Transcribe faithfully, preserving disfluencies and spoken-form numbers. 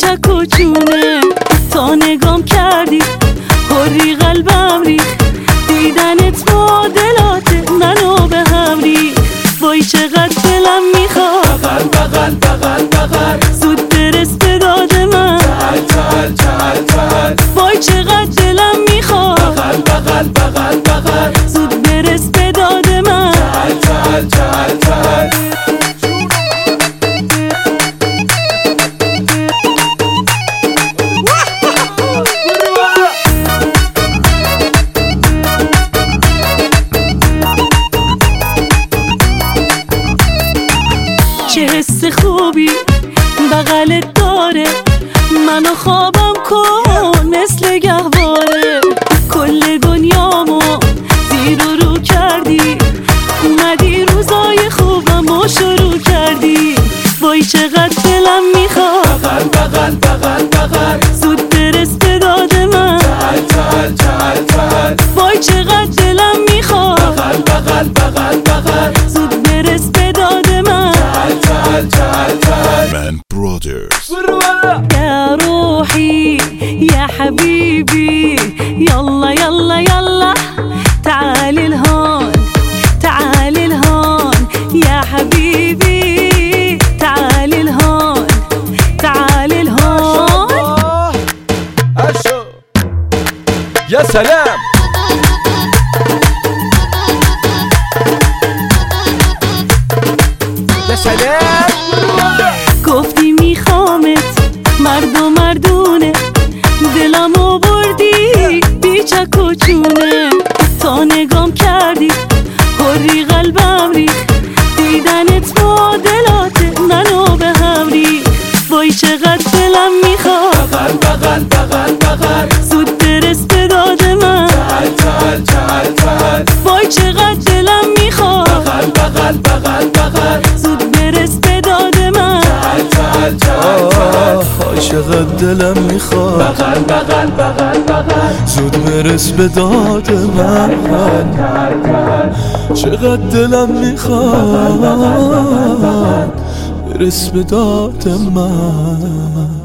چک و چونه. تا نگام کردی هری قلبم ریخ، دیدنت معادلات منو به هم ریخ. وای چقدر دلم میخواد بغل بغل بغل بغل زود برس به داد من. چل چل چل چل وای چقدر دلم میخواد بغل بغل بغل بغل زود برس به داد من. چل چل چل چل چه حس خوبی بغلت داره، منو خوابم کن مثل گهواره. کل دنیامو زیر و رو کردی، اومدی روزای خوبمو شروع کردی. وای چقدر دلم میخواد بغل بغل بغل بغل زود برس به داد من. چل چل چل چل وای چقدر دلم میخواد بغل بغل بغل بغل زود برس به داد من. چل چل چل Man Brothers. يا روحي يا حبيبي يلا يلا يلا تعالي لهون تعالي لهون يا حبيبي تعالي لهون تعالي لهون. يا سلام يا سلام گفتی میخوامت مرد و مردونه، دلمو بردی بی چک و چونه. تا نگام کردی هری قلبم ریخ، دیدنت معادلات منو به هم ریخ. وای چقدر دلم میخواد بغل بغل بغل بغل زود برس به داد من. چل چل چل چل وای چقدر دلم میخواد بغل بغل بغل بغل زود برس به داد من. چل چل چل چل چقدر دلم میخواد بغل بغل بغل بغل زود برس به داد من. چقدر دلم میخواد برس به داد من.